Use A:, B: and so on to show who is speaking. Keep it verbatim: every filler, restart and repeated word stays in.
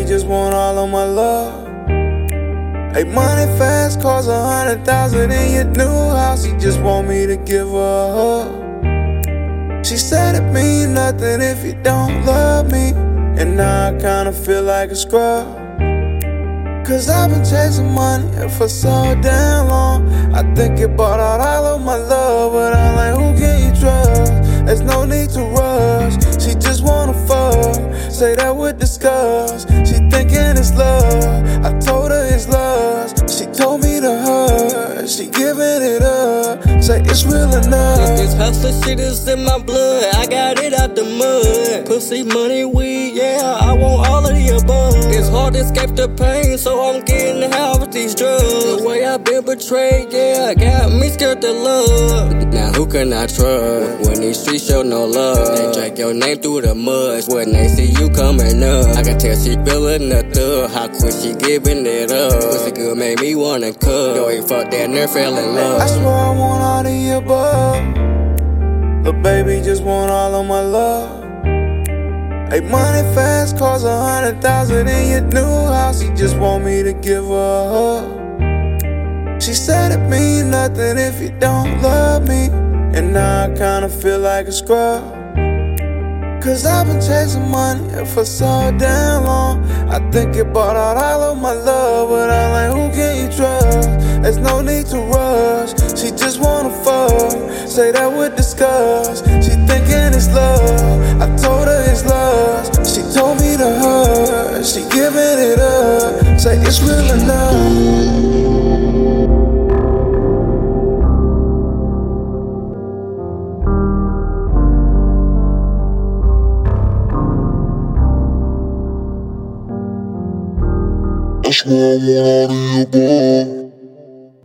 A: just want all of my love. Hey, money fast, cost a hundred thousand in your new house. She just want me to give her a hug. She said it mean nothing if you don't love me, and now I kinda feel like a scrub. Cause I've been chasing money for so damn long. I think it bought out all of my love, but I'm like, who can you trust? There's no need to rush. She just wanna fuck, say that with disgust. She thinking it's love, I told her it's lust. She told me to her, she giving it up, say it's real enough.
B: This hustler shit is in my blood, I got it out the mud. Pussy, money, weed, yeah, I want all of the above. It's hard to escape the pain, so I'm getting high with these drugs. The way I've been betrayed, yeah, got me scared to love. Now who can I trust when these streets show no love? They drag your name through the mud when they see you coming up. I can tell she feeling the thug, how quick she giving it up. Pussy good made me wanna cut, though he fucked that nerve, fell in love.
A: I swear I want all the above. The baby just want all of my love. Hey, money fast, cost a hundred thousand in your new house. She just want me to give her a hug. She said it mean nothing if you don't love me, and now I kinda feel like a scrub. Cause I've been chasing money for so damn long. I think it bought out all of my love, but I'm like, who can you trust? There's no need to rush. She just wanna fuck, say that with disgust. She thinking it's love, I told her it's lust. She told me to her, she giving it up, say it's real enough.
C: That's why I want all the above.